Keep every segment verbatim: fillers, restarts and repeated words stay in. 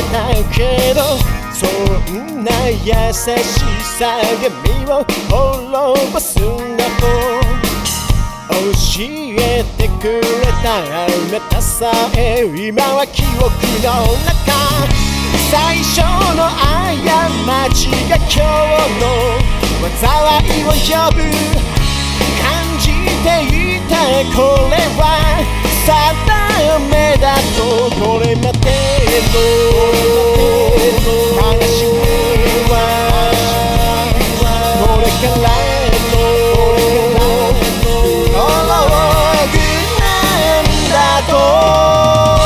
たけど、そんな優しさが身を滅ぼすんだと教えてくれたあなたさえ今は記憶の中。最初の過ちが今日の災いを呼ぶ。感じていたこれは定めだと、これまでの悲しみはこれからのプロローグなんだと。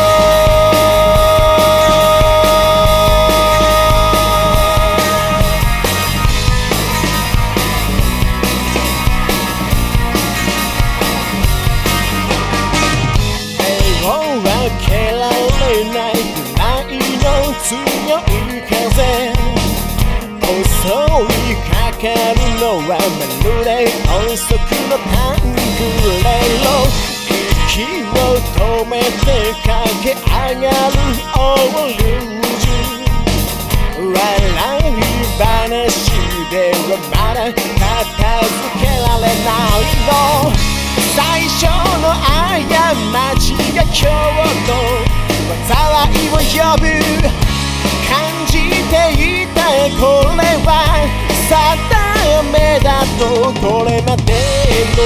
分けられないくらいの強い風、襲いかかるのはまるで音速のタングレロ。息を止めて駆け上がるオールジュ。笑い話ではまだ片付けられないの。最初の過ちが今日の災いを呼ぶ。感じていたこれは定めだと、これまでの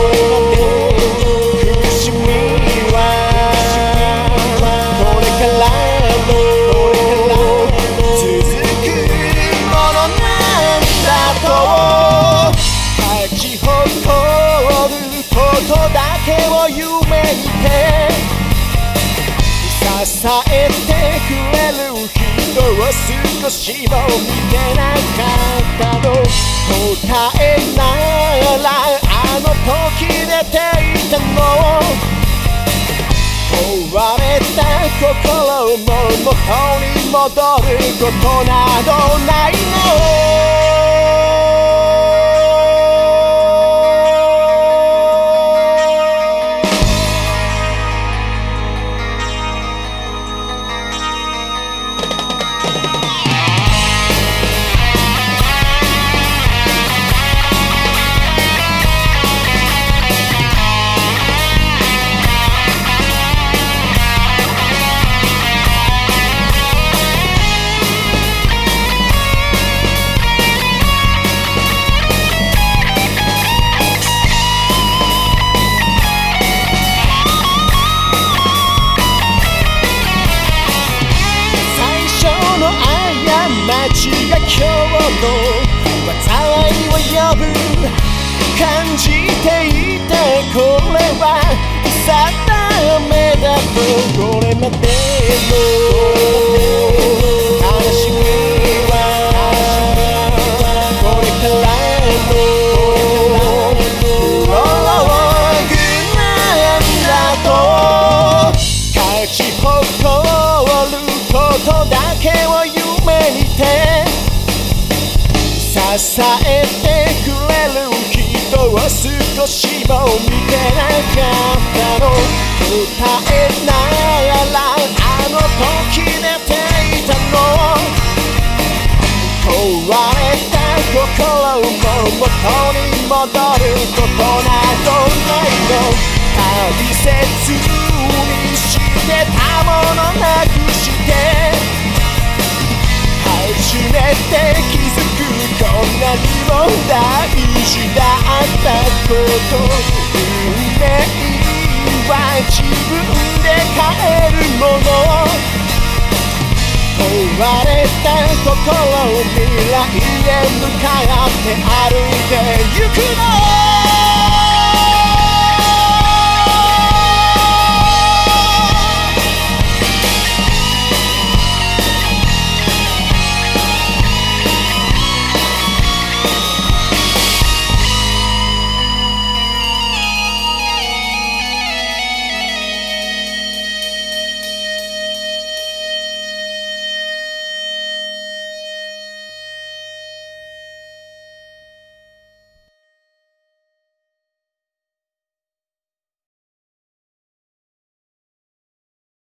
苦しみはこれからの続くものなんだと。立ち誇ることだけを夢見て支えてくれる人を少しも見てなかったの。答えならあの時出ていたの。壊れた心も元に戻ることなどないの。街が今日の災いを呼ぶ。感じていたこれは定めだと、これまでの悲しみはこれからのプロローグなんだと。勝ち誇ることだけを夢にて支えてくれる人を少しも見てなかったの。答えならあの時寝ていたの。壊れた心も元に戻ることなどないの。大切にしてたものなくして初めて気づく、こんなにも大事だったこと。運命は自分で変えるもの。壊れた心を未来へ向かって歩いてゆくの。